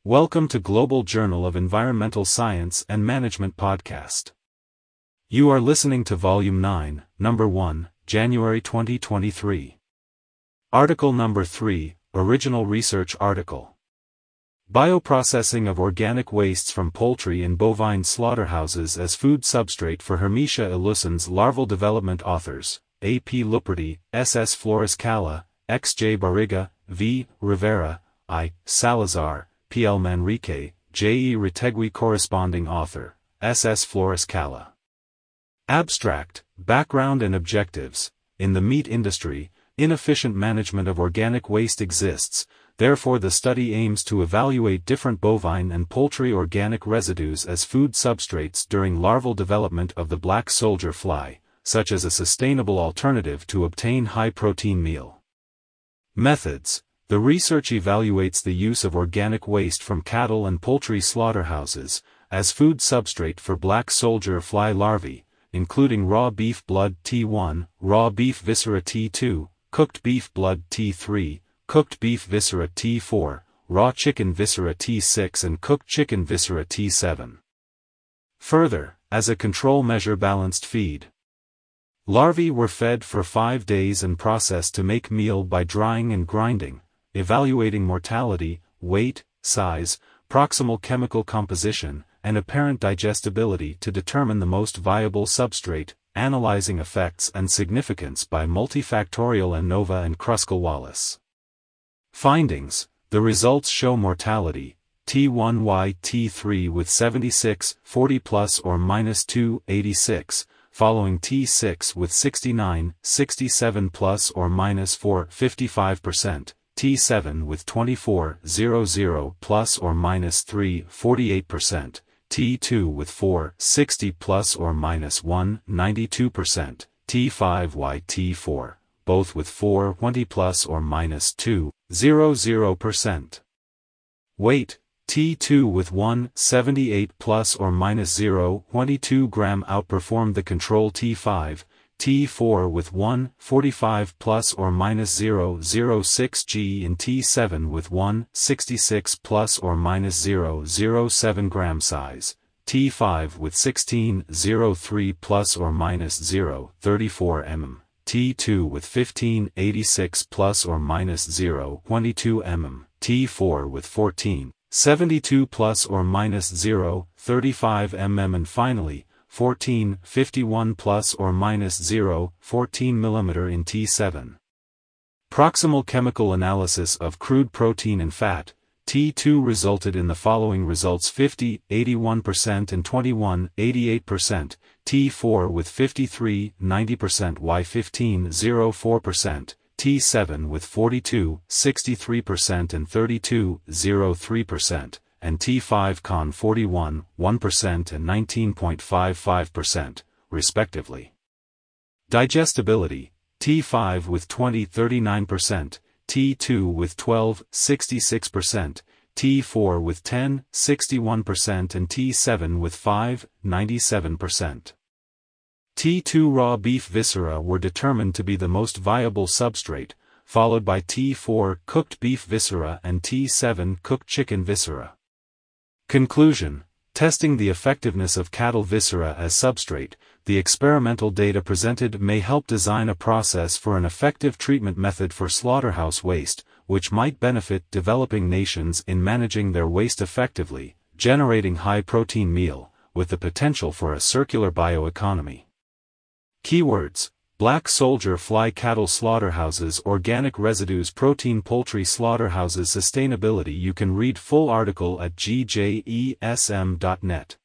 Welcome to Global Journal of Environmental Science and Management podcast. You are listening to Volume 9, Number 1, January 2023. Article Number 3, Original Research Article. Bioprocessing of organic wastes from poultry and bovine slaughterhouses as food substrate for Hermetia illucens larval development. Authors, A. P. Luperti, S. S. Flores Cala, X. J. Barriga, V. Rivera, I. Salazar, P. L. Manrique, J. E. Retegui. Corresponding author, S. S. Flores Cala. Abstract, Background and Objectives. In the meat industry, inefficient management of organic waste exists, therefore the study aims to evaluate different bovine and poultry organic residues as food substrates during larval development of the black soldier fly, such as a sustainable alternative to obtain high-protein meal. Methods. The research evaluates the use of organic waste from cattle and poultry slaughterhouses as food substrate for black soldier fly larvae, including raw beef blood T1, raw beef viscera T2, cooked beef blood T3, cooked beef viscera T4, raw chicken viscera T6 and cooked chicken viscera T7. Further, as a control measure, balanced feed. Larvae were fed for 5 days and processed to make meal by drying and grinding, evaluating mortality, weight, size, proximal chemical composition, and apparent digestibility to determine the most viable substrate, analyzing effects and significance by multifactorial ANOVA and Kruskal-Wallis. Findings. The results show mortality, T1Y T3 with 76, 40 plus or minus 2, 86, following T6 with 69, 67 plus or minus 4, 55%, T7 with 24, 00 plus or minus 3, 48%, T2 with 4, 60 plus or minus 1, 92%, T5Y T4, both with 4, 20 plus or minus 2, 00%. Weight, T2 with 1, 78 plus or minus 0, 22 gram outperformed the control T5, T4 with 1, 45 plus or minus 0.06 g and T7 with 1, 66 plus or minus 0.07 gram size, T5 with 16.03 plus or minus 0.34 mm, T2 with 15.86 plus or minus 0.22 mm, T4 with 14.72 plus or minus 0.35 mm and finally, 14.51 plus or minus 0.14 mm in T7. Proximal chemical analysis of crude protein and fat, T2 resulted in the following results: 50, 81% and 21, 88%, T4 with 53, 90% Y15, 04%, T7 with 42, 63% and 32, 03%, and T5 con 41, 1% and 19.55%, respectively. Digestibility, T5 with 20, 39%, T2 with 12, 66%, T4 with 10, 61% and T7 with 5, 97%. T2 raw beef viscera were determined to be the most viable substrate, followed by T4 cooked beef viscera and T7 cooked chicken viscera. Conclusion. Testing the effectiveness of cattle viscera as substrate, the experimental data presented may help design a process for an effective treatment method for slaughterhouse waste, which might benefit developing nations in managing their waste effectively, generating high-protein meal, with the potential for a circular bioeconomy. Keywords: black soldier fly cattle slaughterhouses, organic residues, protein poultry slaughterhouses, sustainability. You can read full article at gjesm.net.